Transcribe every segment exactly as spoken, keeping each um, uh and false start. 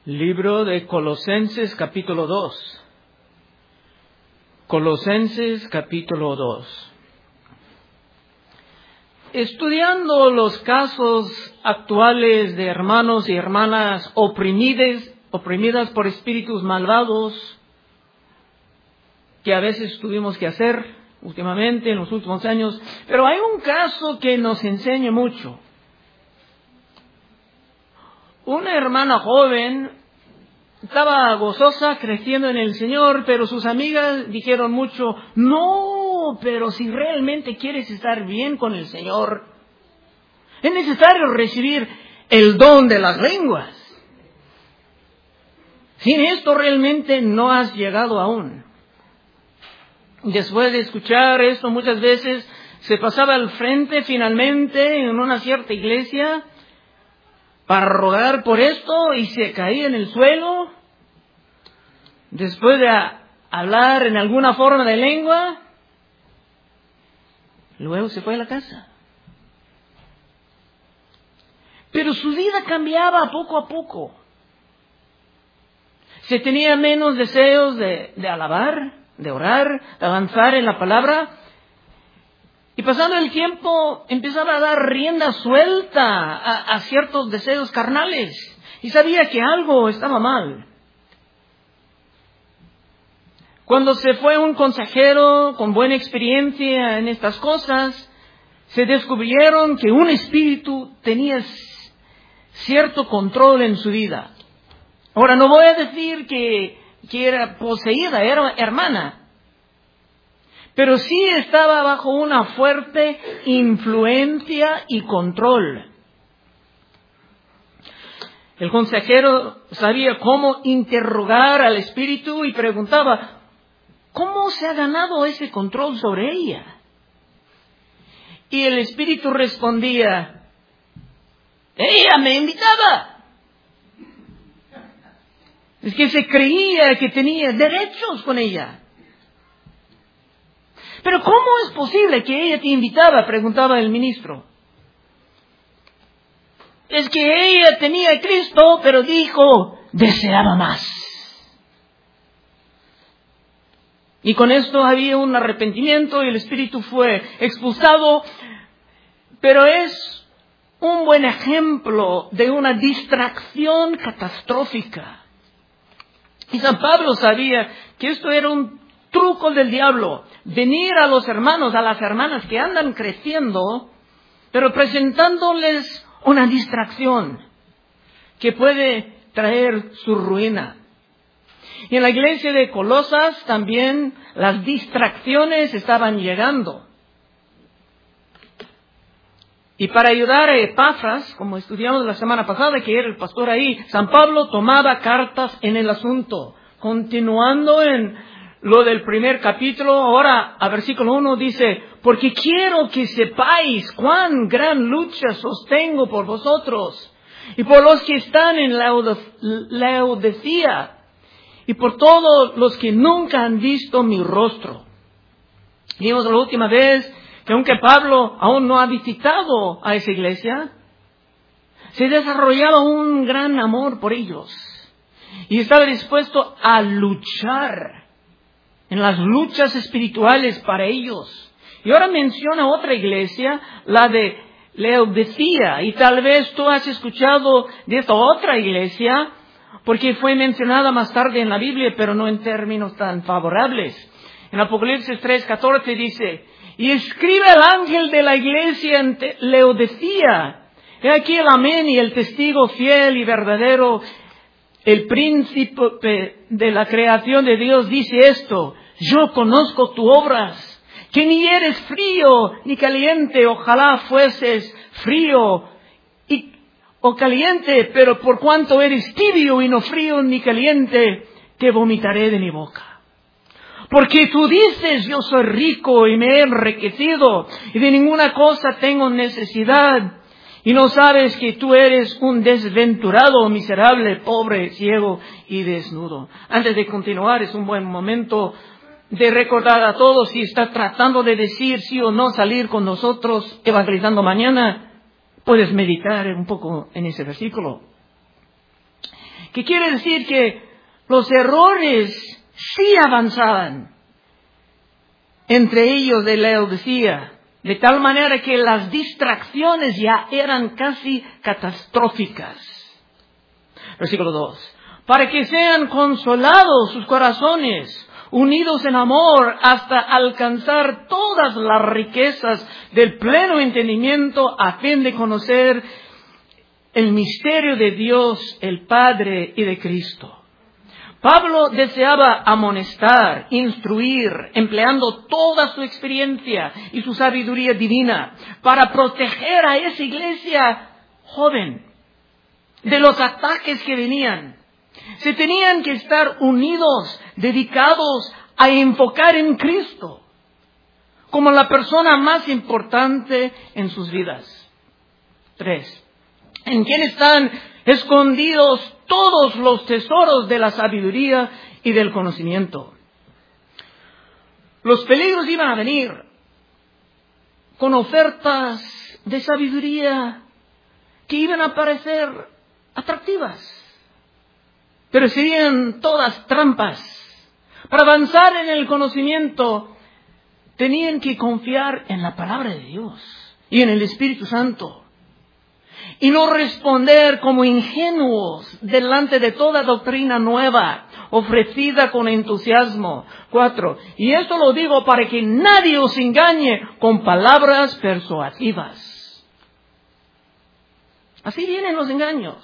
Libro de Colosenses capítulo dos. Colosenses capítulo dos. Estudiando los casos actuales de hermanos y hermanas oprimidas, oprimidas por espíritus malvados, que a veces tuvimos que hacer últimamente, en los últimos años, pero hay un caso que nos enseña mucho. Una hermana joven estaba gozosa, creciendo en el Señor, pero sus amigas dijeron mucho: no, pero si realmente quieres estar bien con el Señor, es necesario recibir el don de las lenguas. Sin esto realmente no has llegado aún. Después de escuchar esto muchas veces, se pasaba al frente finalmente en una cierta iglesia para rogar por esto y se caía en el suelo. Después de a, hablar en alguna forma de lengua, luego se fue a la casa. Pero su vida cambiaba poco a poco. Se tenía menos deseos de, de alabar, de orar, de avanzar en la palabra. Y pasando el tiempo, empezaba a dar rienda suelta a, a ciertos deseos carnales. Y sabía que algo estaba mal. Cuando se fue un consejero con buena experiencia en estas cosas, se descubrieron que un espíritu tenía cierto control en su vida. Ahora, no voy a decir que, que era poseída, era hermana. Pero sí estaba bajo una fuerte influencia y control. El consejero sabía cómo interrogar al espíritu y preguntaba: ¿cómo se ha ganado ese control sobre ella? Y el espíritu respondía: ella me invitaba. Es que se creía que tenía derechos con ella. ¿Pero cómo es posible que ella te invitaba?, preguntaba el ministro. Es que ella tenía a Cristo, pero dijo, deseaba más. Y con esto había un arrepentimiento y el espíritu fue expulsado. Pero es un buen ejemplo de una distracción catastrófica. Y San Pablo sabía que esto era un truco del diablo: venir a los hermanos, a las hermanas que andan creciendo, pero presentándoles una distracción que puede traer su ruina. Y en la iglesia de Colosas también las distracciones estaban llegando. Y para ayudar a Epafras, como estudiamos la semana pasada, que era el pastor ahí, San Pablo tomaba cartas en el asunto. Continuando en lo del primer capítulo, ahora a versículo uno dice: porque quiero que sepáis cuán gran lucha sostengo por vosotros y por los que están en Laodicea y por todos los que nunca han visto mi rostro. Vimos la última vez que aunque Pablo aún no ha visitado a esa iglesia, se desarrollaba un gran amor por ellos y estaba dispuesto a luchar en las luchas espirituales para ellos. Y ahora menciona otra iglesia, la de Laodicea, y tal vez tú has escuchado de esta otra iglesia porque fue mencionada más tarde en la Biblia, pero no en términos tan favorables. En Apocalipsis tres catorce dice: y escribe al ángel de la iglesia en Laodicea: he aquí el amén y el testigo fiel y verdadero, el príncipe de la creación de Dios, dice esto: yo conozco tus obras, que ni eres frío ni caliente. Ojalá fueses frío y, o caliente, pero por cuanto eres tibio y no frío ni caliente, te vomitaré de mi boca. Porque tú dices: yo soy rico y me he enriquecido y de ninguna cosa tengo necesidad, y no sabes que tú eres un desventurado, miserable, pobre, ciego y desnudo. Antes de continuar, es un buen momento de recordar a todos, si está tratando de decir sí o no salir con nosotros evangelizando mañana, puedes meditar un poco en ese versículo. que quiere decir que los errores sí avanzaban entre ellos de Laodicea, de tal manera que las distracciones ya eran casi catastróficas. Versículo dos. Para que sean consolados sus corazones, unidos en amor hasta alcanzar todas las riquezas del pleno entendimiento, a fin de conocer el misterio de Dios, el Padre, y de Cristo. Pablo deseaba amonestar, instruir, empleando toda su experiencia y su sabiduría divina para proteger a esa iglesia joven de los ataques que venían. Se tenían que estar unidos, dedicados a enfocar en Cristo como la persona más importante en sus vidas. Tres. En quien están escondidos todos los tesoros de la sabiduría y del conocimiento. Los peligros iban a venir con ofertas de sabiduría que iban a parecer atractivas, pero serían todas trampas. Para avanzar en el conocimiento, tenían que confiar en la palabra de Dios y en el Espíritu Santo, y no responder como ingenuos delante de toda doctrina nueva, ofrecida con entusiasmo. Cuatro. Y esto lo digo para que nadie os engañe con palabras persuasivas. Así vienen los engaños.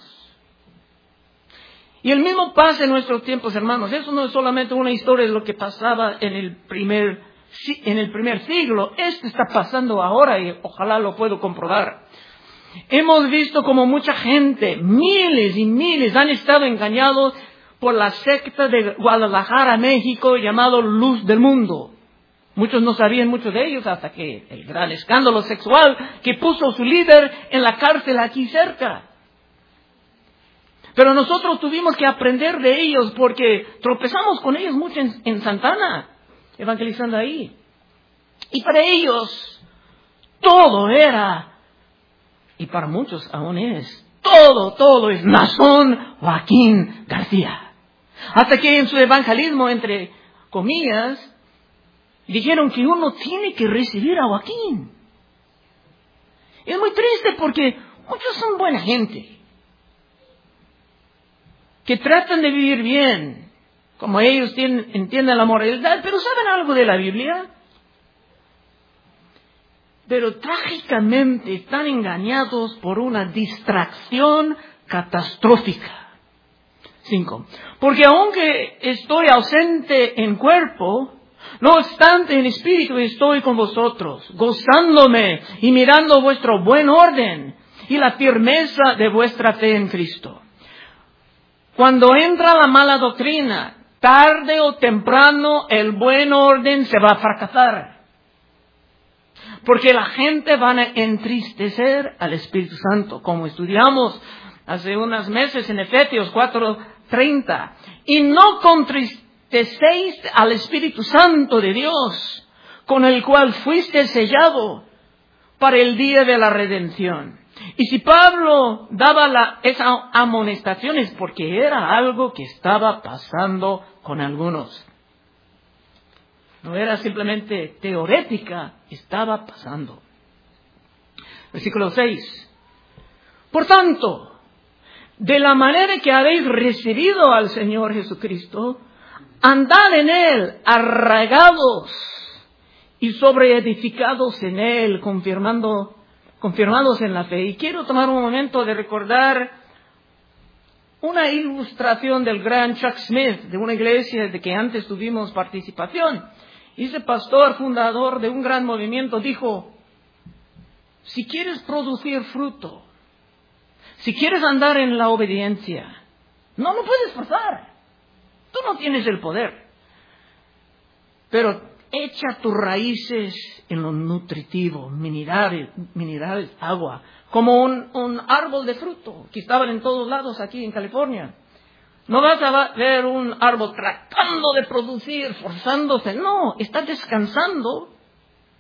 Y el mismo pasa en nuestros tiempos, hermanos. Eso no es solamente una historia de lo que pasaba en el primer, en el primer siglo. Esto está pasando ahora y ojalá lo puedo comprobar. Hemos visto como mucha gente, miles y miles, han estado engañados por la secta de Guadalajara, México, llamado Luz del Mundo. Muchos no sabían mucho de ellos hasta que el gran escándalo sexual que puso su líder en la cárcel aquí cerca. Pero nosotros tuvimos que aprender de ellos porque tropezamos con ellos mucho en, en Santana, evangelizando ahí. Y para ellos todo era, y para muchos aún es, todo, todo es Nazón Joaquín García. Hasta que en su evangelismo, entre comillas, dijeron que uno tiene que recibir a Joaquín. Es muy triste porque muchos son buena gente, que tratan de vivir bien, como ellos tienen, entienden la moralidad, pero ¿saben algo de la Biblia? Pero trágicamente están engañados por una distracción catastrófica. Cinco. Porque aunque estoy ausente en cuerpo, no obstante en espíritu estoy con vosotros, gozándome y mirando vuestro buen orden y la firmeza de vuestra fe en Cristo. Cuando entra la mala doctrina, tarde o temprano el buen orden se va a fracasar. Porque la gente va a entristecer al Espíritu Santo, como estudiamos hace unos meses en Efesios cuatro treinta. Y no contristecéis al Espíritu Santo de Dios, con el cual fuiste sellado para el día de la redención. Y si Pablo daba la, esa amonestación es porque era algo que estaba pasando con algunos. No era simplemente teorética, estaba pasando. Versículo seis. Por tanto, de la manera que habéis recibido al Señor Jesucristo, andad en Él, arraigados y sobreedificados en Él, confirmando, confirmados en la fe. Y quiero tomar un momento de recordar una ilustración del gran Chuck Smith, de una iglesia de que antes tuvimos participación. Ese pastor fundador de un gran movimiento dijo, si quieres producir fruto, si quieres andar en la obediencia, no lo puedes forzar. Tú no tienes el poder. Pero echa tus raíces en lo nutritivo, minerales, minerales, agua, como un, un árbol de fruto que estaban en todos lados aquí en California. No vas a ver un árbol tratando de producir, forzándose. No, está descansando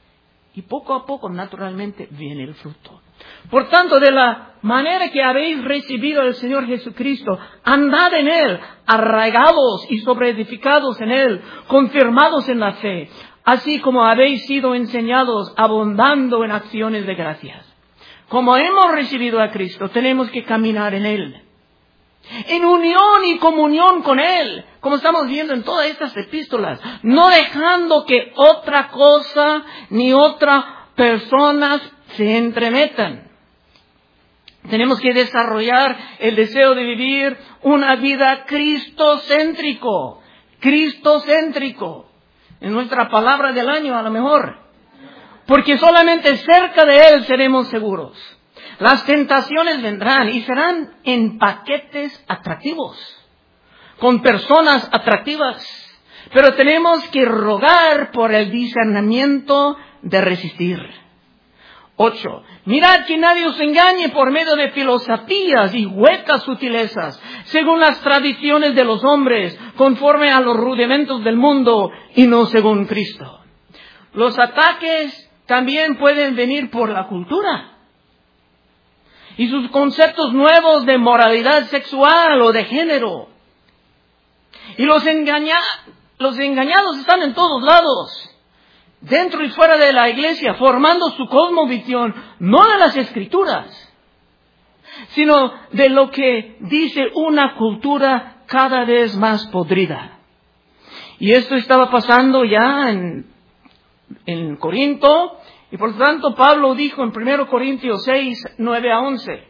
Y poco a poco, naturalmente, viene el fruto. Por tanto, de la manera que habéis recibido al Señor Jesucristo, andad en Él, arraigados y sobreedificados en Él, confirmados en la fe, así como habéis sido enseñados, abundando en acciones de gracias. Como hemos recibido a Cristo, tenemos que caminar en Él, en unión y comunión con Él, como estamos viendo en todas estas epístolas, no dejando que otra cosa ni otras personas se entremetan. Tenemos que desarrollar el deseo de vivir una vida cristocéntrico, cristocéntrico, en nuestra palabra del año a lo mejor, porque solamente cerca de Él seremos seguros. Las tentaciones vendrán y serán en paquetes atractivos, con personas atractivas, pero tenemos que rogar por el discernimiento de resistir. Ocho. Mirad que nadie os engañe por medio de filosofías y huecas sutilezas, según las tradiciones de los hombres, conforme a los rudimentos del mundo y no según Cristo. Los ataques también pueden venir por la cultura y sus conceptos nuevos de moralidad sexual o de género. Y los, engaña, los engañados están en todos lados, dentro y fuera de la iglesia, formando su cosmovisión, no de las Escrituras, sino de lo que dice una cultura cada vez más podrida. Y esto estaba pasando ya en, en Corinto, y por lo tanto Pablo dijo en primero Corintios seis, nueve a once,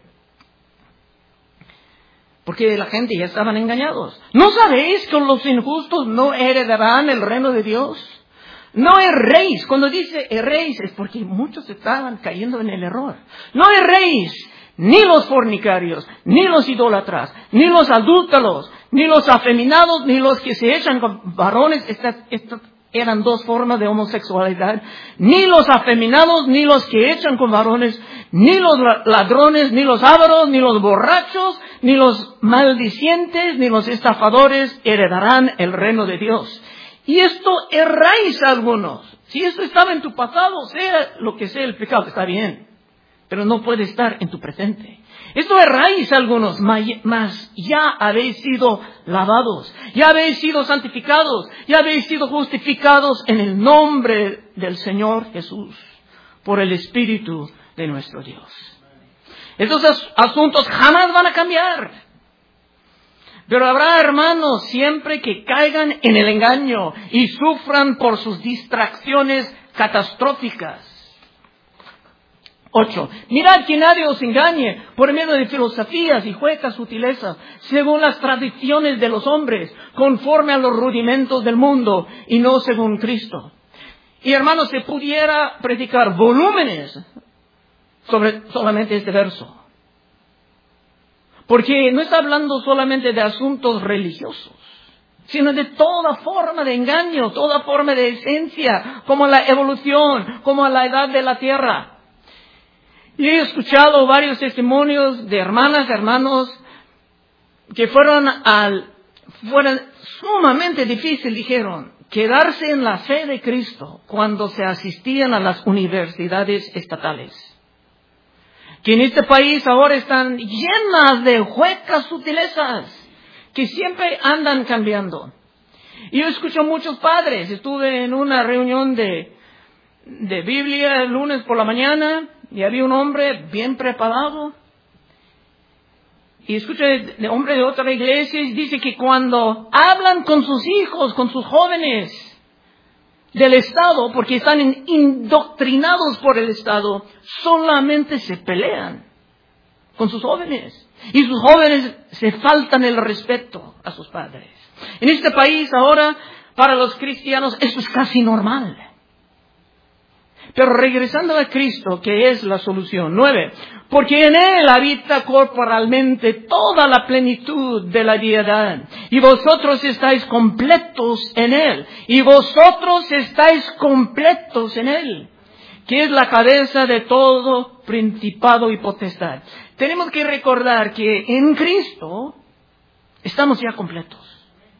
porque la gente ya estaban engañados. ¿No sabéis que los injustos no heredarán el reino de Dios? No erréis. Cuando dice erréis es porque muchos estaban cayendo en el error. No erréis, ni los fornicarios, ni los idólatras, ni los adúlteros, ni los afeminados, ni los que se echan con varones. Estas, estas eran dos formas de homosexualidad. Ni los afeminados, ni los que echan con varones, ni los ladrones, ni los ávaros, ni los borrachos, ni los maldicientes, ni los estafadores heredarán el reino de Dios. Y esto erráis algunos. Si esto estaba en tu pasado, sea lo que sea el pecado, está bien, pero no puede estar en tu presente. Esto erráis algunos, mas ya habéis sido lavados, ya habéis sido santificados, ya habéis sido justificados en el nombre del Señor Jesús, por el Espíritu de nuestro Dios. Estos asuntos jamás van a cambiar. Pero habrá hermanos siempre que caigan en el engaño y sufran por sus distracciones catastróficas. Ocho. Mirad que nadie os engañe por medio de filosofías y huecas sutilezas, según las tradiciones de los hombres, conforme a los rudimentos del mundo y no según Cristo. Y hermanos, se pudiera predicar volúmenes sobre solamente este verso. Porque no está hablando solamente de asuntos religiosos, sino de toda forma de engaño, toda forma de esencia, como la evolución, como la edad de la tierra. Y he escuchado varios testimonios de hermanas, hermanos, que fueron al, fueron sumamente difícil, dijeron, quedarse en la fe de Cristo cuando se asistían a las universidades estatales. Que en este país ahora están llenas de huecas sutilezas que siempre andan cambiando. Y yo escucho muchos padres. Estuve en una reunión de, de Biblia el lunes por la mañana y había un hombre bien preparado. Y escucho de, de hombre de otra iglesia y dice que cuando hablan con sus hijos, con sus jóvenes del Estado, porque están indoctrinados por el Estado, solamente se pelean con sus jóvenes. Y sus jóvenes se faltan el respeto a sus padres. En este país ahora, para los cristianos, eso es casi normal. Pero regresando a Cristo, que es la solución. Nueve. Porque en Él habita corporalmente toda la plenitud de la deidad. Y vosotros estáis completos en Él. Y vosotros estáis completos en Él, que es la cabeza de todo principado y potestad. Tenemos que recordar que en Cristo estamos ya completos.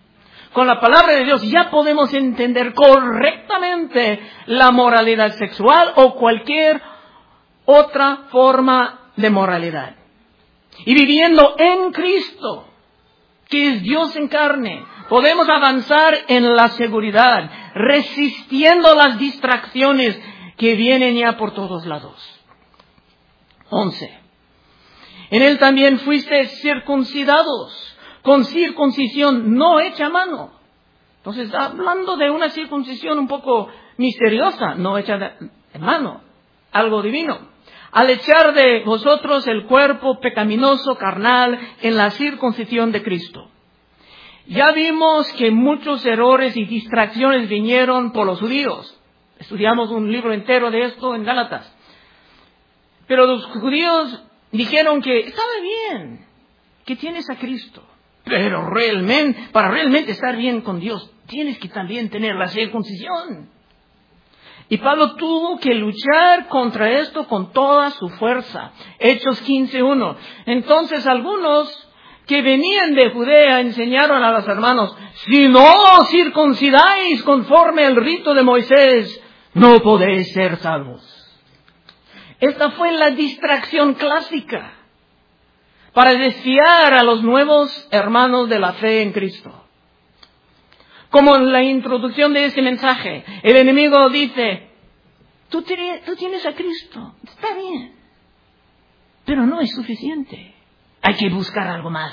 con la palabra de Dios, ya podemos entender correctamente la moralidad sexual o cualquier otra forma de moralidad. Y viviendo en Cristo, que es Dios en carne, podemos avanzar en la seguridad, resistiendo las distracciones que vienen ya por todos lados. Once. En él también fuiste circuncidados, con circuncisión no hecha a mano. Entonces, hablando de una circuncisión un poco misteriosa, no hecha de mano, algo divino. Al echar de vosotros el cuerpo pecaminoso carnal en la circuncisión de Cristo. Ya vimos que muchos errores y distracciones vinieron por los judíos. Estudiamos un libro entero de esto en Gálatas. Pero los judíos dijeron que estaba bien, que tienes a Cristo. Pero realmente, para realmente estar bien con Dios, tienes que también tener la circuncisión. Y Pablo tuvo que luchar contra esto con toda su fuerza. Hechos quince uno. Entonces algunos que venían de Judea enseñaron a los hermanos, si no os circuncidáis conforme al rito de Moisés, no podéis ser salvos. Esta fue la distracción clásica para desviar a los nuevos hermanos de la fe en Cristo. Como en la introducción de este mensaje, el enemigo dice, tú tienes a Cristo, está bien, pero no es suficiente. Hay que buscar algo más.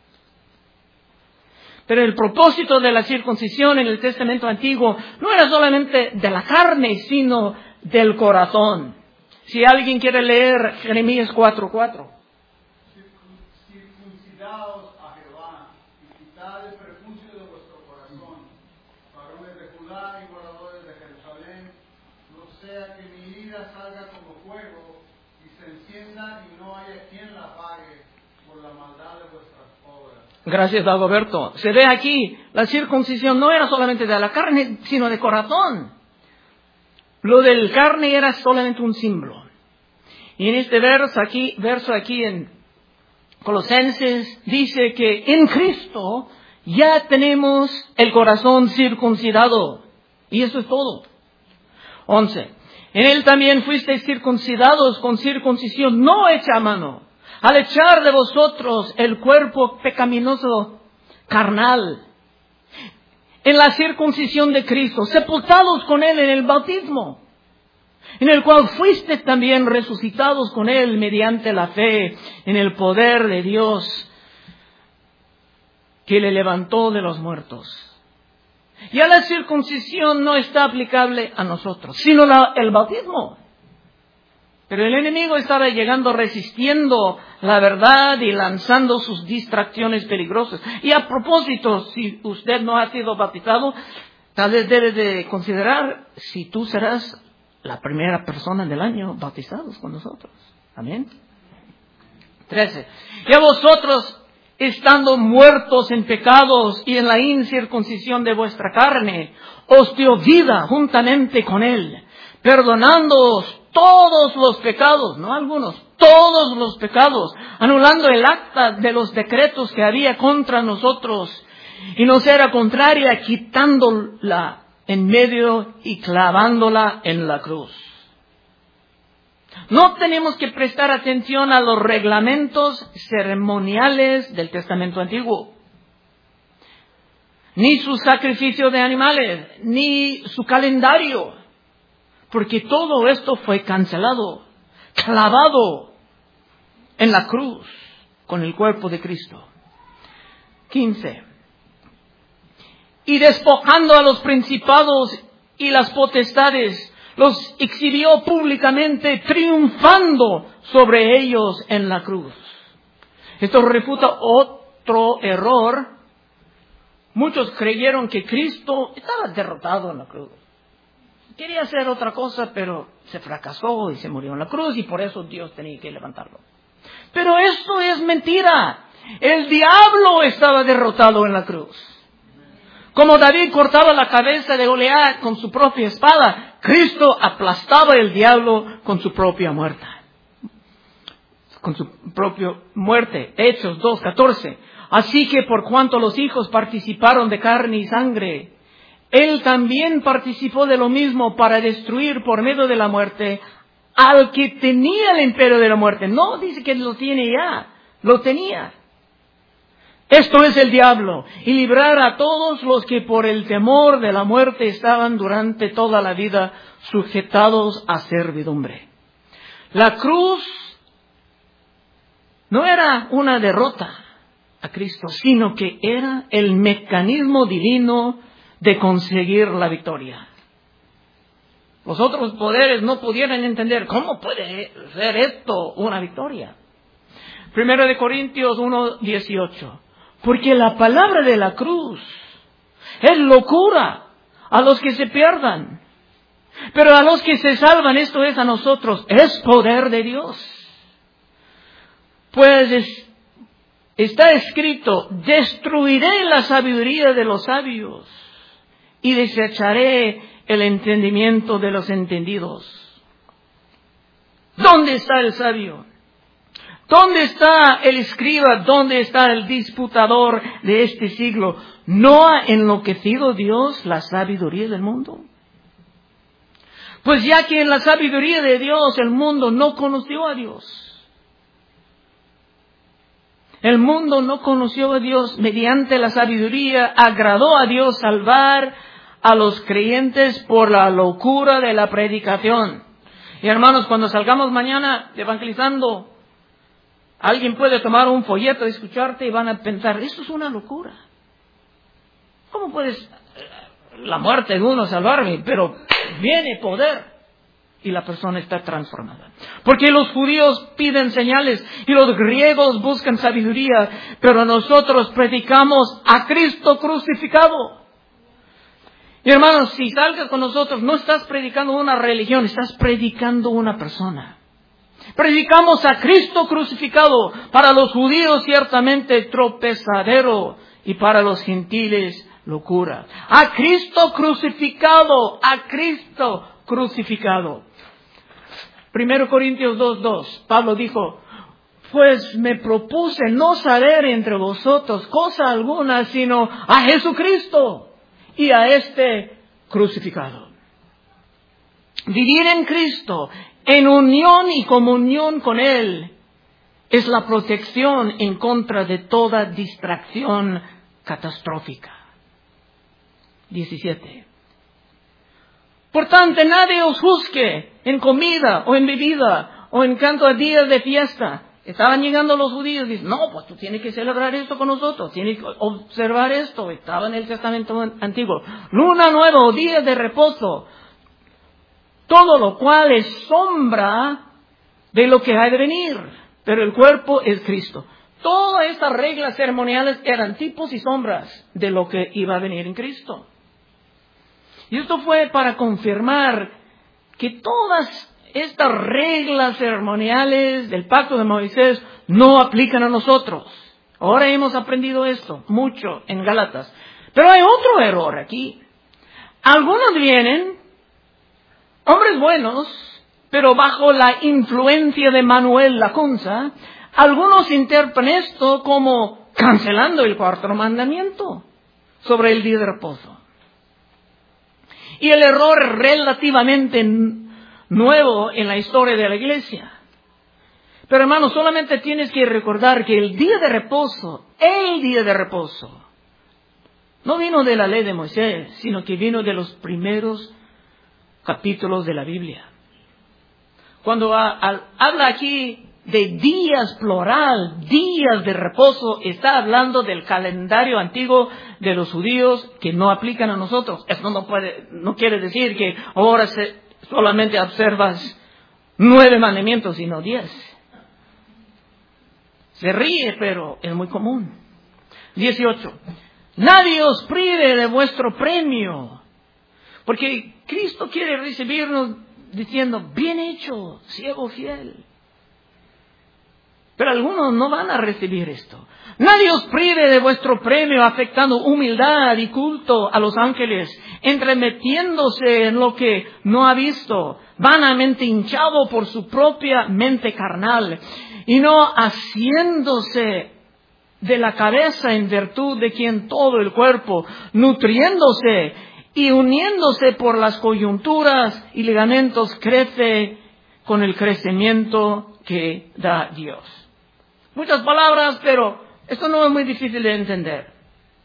Pero el propósito de la circuncisión en el Testamento Antiguo no era solamente de la carne, sino del corazón. Si alguien quiere leer Jeremías cuatro cuatro. Circuncidaos a Jehová y quitad el prepucio de vuestro corazón, varones de Judá y moradores de Jerusalén, no sea que mi ira salga como fuego y se encienda y no haya quien la apague por la maldad de vuestras obras. Gracias, Dagoberto. Se ve aquí, la circuncisión no era solamente de la carne, sino de corazón. Lo del carne era solamente un símbolo. Y en este verso aquí, verso aquí en Colosenses, dice que en Cristo ya tenemos el corazón circuncidado. Y eso es todo. Once. En él también fuisteis circuncidados con circuncisión no hecha a mano, al echar de vosotros el cuerpo pecaminoso carnal, en la circuncisión de Cristo, sepultados con él en el bautismo, en el cual fuiste también resucitados con él mediante la fe en el poder de Dios que le levantó de los muertos. Ya la circuncisión no está aplicable a nosotros, sino la, el bautismo. Pero el enemigo estaba llegando resistiendo la verdad y lanzando sus distracciones peligrosas. Y a propósito, si usted no ha sido bautizado, tal vez debe de considerar si tú serás la primera persona del año bautizados con nosotros. Amén. Trece. Y a vosotros, estando muertos en pecados y en la incircuncisión de vuestra carne, os dio vida juntamente con él, perdonándoos todos los pecados, no algunos, todos los pecados, anulando el acta de los decretos que había contra nosotros, y nos era contraria, quitándola en medio y clavándola en la cruz. No tenemos que prestar atención a los reglamentos ceremoniales del Testamento Antiguo, ni su sacrificio de animales, ni su calendario, porque todo esto fue cancelado, clavado en la cruz con el cuerpo de Cristo. quince. Y despojando a los principados y las potestades, los exhibió públicamente, triunfando sobre ellos en la cruz. Esto refuta otro error. Muchos creyeron que Cristo estaba derrotado en la cruz. Quería hacer otra cosa, pero se fracasó y se murió en la cruz, y por eso Dios tenía que levantarlo. Pero esto es mentira. El diablo estaba derrotado en la cruz. Como David cortaba la cabeza de Goliat con su propia espada, Cristo aplastaba el diablo con su propia muerte. Con su propia muerte. Hechos dos catorce. Así que por cuanto los hijos participaron de carne y sangre, Él también participó de lo mismo para destruir por medio de la muerte al que tenía el imperio de la muerte. No dice que lo tiene ya, lo tenía. Esto es el diablo, y librar a todos los que por el temor de la muerte estaban durante toda la vida sujetados a servidumbre. La cruz no era una derrota a Cristo, sino que era el mecanismo divino de conseguir la victoria. Los otros poderes no pudieran entender cómo puede ser esto una victoria. Primero de Corintios uno dieciocho. Porque la palabra de la cruz es locura a los que se pierdan. Pero a los que se salvan, esto es a nosotros, es poder de Dios. Pues es, está escrito, destruiré la sabiduría de los sabios y desecharé el entendimiento de los entendidos. ¿Dónde está el sabio? ¿Dónde está el escriba? ¿Dónde está el disputador de este siglo? ¿No ha enloquecido Dios la sabiduría del mundo? Pues ya que en la sabiduría de Dios el mundo no conoció a Dios. El mundo no conoció a Dios, mediante la sabiduría agradó a Dios salvar a los creyentes por la locura de la predicación. Y hermanos, cuando salgamos mañana evangelizando, alguien puede tomar un folleto y escucharte y van a pensar, esto es una locura. ¿Cómo puedes la muerte de uno salvarme? Pero viene poder y la persona está transformada. Porque los judíos piden señales y los griegos buscan sabiduría, pero nosotros predicamos a Cristo crucificado. Y hermanos, si salgas con nosotros, no estás predicando una religión, estás predicando una persona. Predicamos a Cristo crucificado, para los judíos ciertamente tropezadero y para los gentiles locura. A Cristo crucificado, a Cristo crucificado. Primero Corintios dos dos, Pablo dijo, pues me propuse no saber entre vosotros cosa alguna, sino a Jesucristo y a este crucificado. Vivir en Cristo, en unión y comunión con Él, es la protección en contra de toda distracción catastrófica. diecisiete. Por tanto, nadie os juzgue en comida o en bebida o en cuanto a días de fiesta. Estaban llegando los judíos y dicen, no, pues tú tienes que celebrar esto con nosotros, tienes que observar esto. Estaba en el Testamento Antiguo. Luna nueva o días de reposo. Todo lo cual es sombra de lo que ha de venir, pero el cuerpo es Cristo. Todas estas reglas ceremoniales eran tipos y sombras de lo que iba a venir en Cristo. Y esto fue para confirmar que todas estas reglas ceremoniales del pacto de Moisés no aplican a nosotros. Ahora hemos aprendido esto mucho en Gálatas. Pero hay otro error aquí. Algunos vienen, hombres buenos, pero bajo la influencia de Manuel Lacunza, algunos interpretan esto como cancelando el cuarto mandamiento sobre el día de reposo. Y el error es relativamente nuevo en la historia de la iglesia. Pero hermanos, solamente tienes que recordar que el día de reposo, el día de reposo, no vino de la ley de Moisés, sino que vino de los primeros capítulos de la Biblia. Cuando a, a, habla aquí de días plural, días de reposo, está hablando del calendario antiguo de los judíos que no aplican a nosotros. Eso no puede, no quiere decir que ahora se, solamente observas nueve mandamientos, sino diez. Se ríe, pero es muy común. dieciocho. Nadie os prive de vuestro premio, porque Cristo quiere recibirnos diciendo, bien hecho, siervo fiel. Pero algunos no van a recibir esto. Nadie os prive de vuestro premio, afectando humildad y culto a los ángeles, entremetiéndose en lo que no ha visto, vanamente hinchado por su propia mente carnal, y no haciéndose de la cabeza en virtud de quien todo el cuerpo, nutriéndose y uniéndose por las coyunturas y ligamentos, crece con el crecimiento que da Dios. Muchas palabras, pero esto no es muy difícil de entender.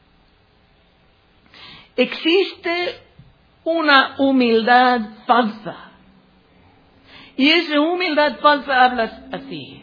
Existe una humildad falsa. Y esa humildad falsa habla así.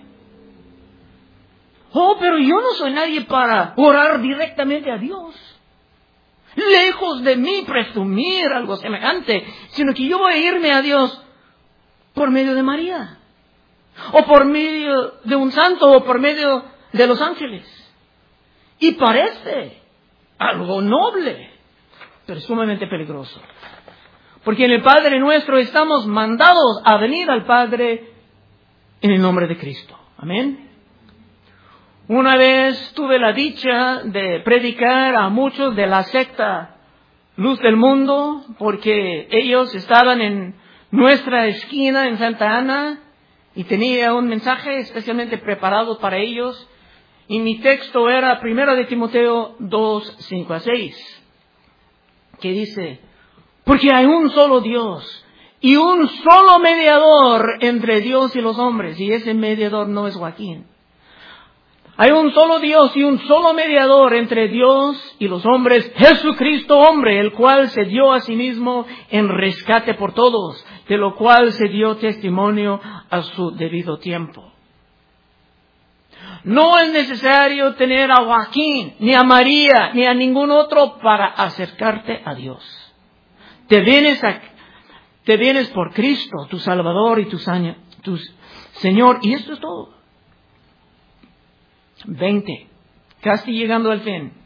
Oh, pero yo no soy nadie para orar directamente a Dios. Lejos de mí presumir algo semejante, sino que yo voy a irme a Dios por medio de María, o por medio de un santo, o por medio de los ángeles. Y parece algo noble, pero sumamente peligroso. Porque en el Padre Nuestro estamos mandados a venir al Padre en el nombre de Cristo. Amén. Una vez tuve la dicha de predicar a muchos de la secta Luz del Mundo, porque ellos estaban en nuestra esquina en Santa Ana y tenía un mensaje especialmente preparado para ellos. Y mi texto era primero de Timoteo dos, cinco a seis, que dice: porque hay un solo Dios y un solo mediador entre Dios y los hombres, y ese mediador no es Joaquín. Hay un solo Dios y un solo mediador entre Dios y los hombres, Jesucristo hombre, el cual se dio a sí mismo en rescate por todos, de lo cual se dio testimonio a su debido tiempo. No es necesario tener a Joaquín, ni a María, ni a ningún otro para acercarte a Dios. Te vienes, a, te vienes por Cristo, tu Salvador y tu, tu Señor, y esto es todo. veinte. Casi llegando al fin.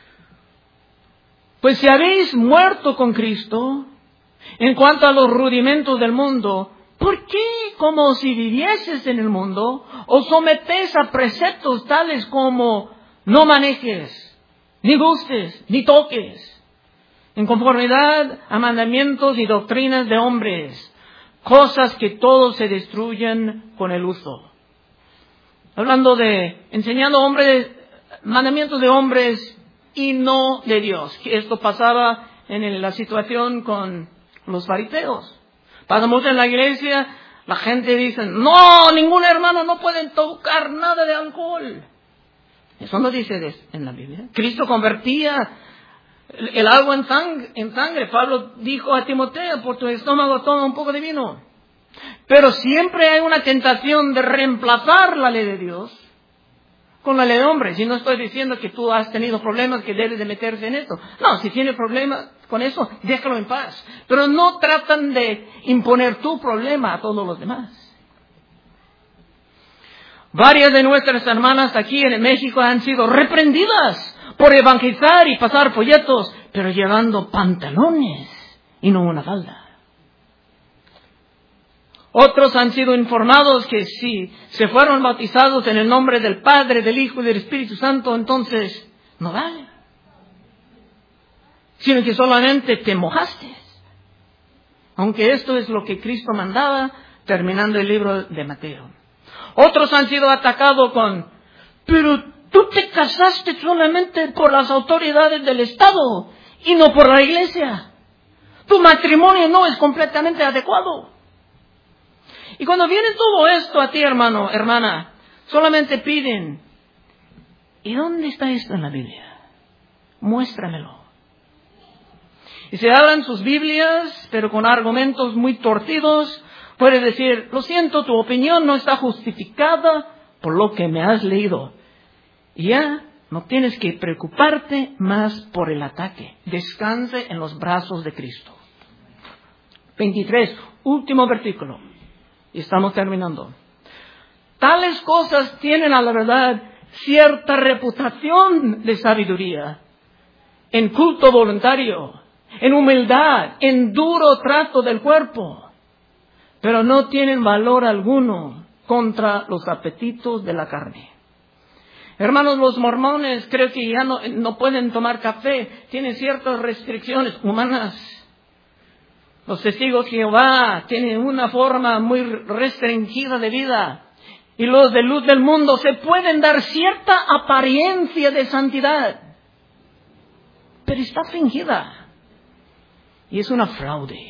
Pues si habéis muerto con Cristo, en cuanto a los rudimentos del mundo, ¿por qué, como si vivieses en el mundo, os sometéis a preceptos tales como no manejes, ni gustes, ni toques, en conformidad a mandamientos y doctrinas de hombres, cosas que todos se destruyen con el uso? Hablando de, enseñando hombres, mandamientos de hombres y no de Dios. Que esto pasaba en la situación con los fariseos. Pasa mucho en la iglesia, la gente dice: no, ningún hermano no puede tocar nada de alcohol. Eso no dice en la Biblia. Cristo convertía el agua en sangre, en sangre. Pablo dijo a Timoteo: por tu estómago toma un poco de vino. Pero siempre hay una tentación de reemplazar la ley de Dios con la ley de hombres. Y no estoy diciendo que tú has tenido problemas que debes de meterse en esto. No, si tienes problemas con eso, déjalo en paz. Pero no tratan de imponer tu problema a todos los demás. Varias de nuestras hermanas aquí en México han sido reprendidas por evangelizar y pasar folletos, pero llevando pantalones y no una falda. Otros han sido informados que si se fueron bautizados en el nombre del Padre, del Hijo y del Espíritu Santo, entonces no vale. Sino que solamente te mojaste. Aunque esto es lo que Cristo mandaba, terminando el libro de Mateo. Otros han sido atacados con: pero tú te casaste solamente por las autoridades del Estado y no por la iglesia. Tu matrimonio no es completamente adecuado. Y cuando viene todo esto a ti, hermano, hermana, solamente piden: ¿y dónde está esto en la Biblia? Muéstramelo. Y se abran sus Biblias, pero con argumentos muy torcidos, puede decir: lo siento, tu opinión no está justificada por lo que me has leído. Y ya no tienes que preocuparte más por el ataque. Descanse en los brazos de Cristo. veintitrés, último versículo. Y estamos terminando. Tales cosas tienen a la verdad cierta reputación de sabiduría, en culto voluntario, en humildad, en duro trato del cuerpo, pero no tienen valor alguno contra los apetitos de la carne. Hermanos, los mormones creo que ya no, no pueden tomar café, tienen ciertas restricciones humanas. Los testigos de Jehová tienen una forma muy restringida de vida. y los de luz del mundo se pueden dar cierta apariencia de santidad, pero está fingida y es una fraude.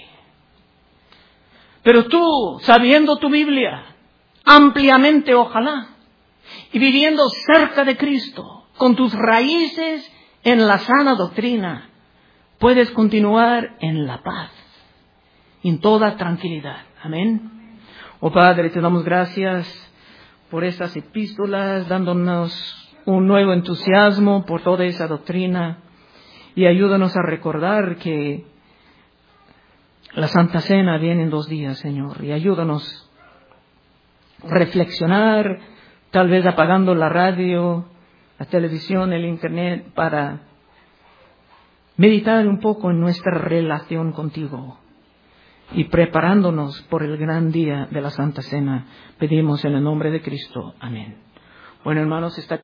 Pero tú, sabiendo tu Biblia ampliamente, ojalá, y viviendo cerca de Cristo, con tus raíces en la sana doctrina, puedes continuar en la paz, en toda tranquilidad. Amén. Oh Padre, te damos gracias por estas epístolas, dándonos un nuevo entusiasmo por toda esa doctrina, y ayúdanos a recordar que la Santa Cena viene en dos días, Señor, y ayúdanos a reflexionar, tal vez apagando la radio, la televisión, el internet, para meditar un poco en nuestra relación contigo y preparándonos por el gran día de la Santa Cena. Pedimos en el nombre de Cristo. Amén. Bueno, hermanos, está